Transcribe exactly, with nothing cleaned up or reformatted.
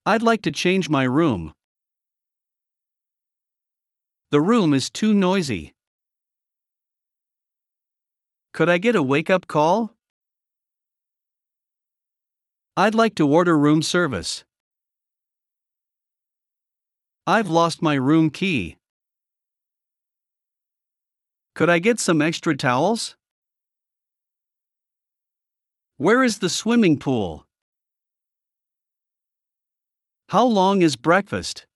I'd like to change my room. The room is too noisy. Could I get a wake-up call? I'd like to order room service. I've lost my room key. Could I get some extra towels? Where is the swimming pool? How long is breakfast?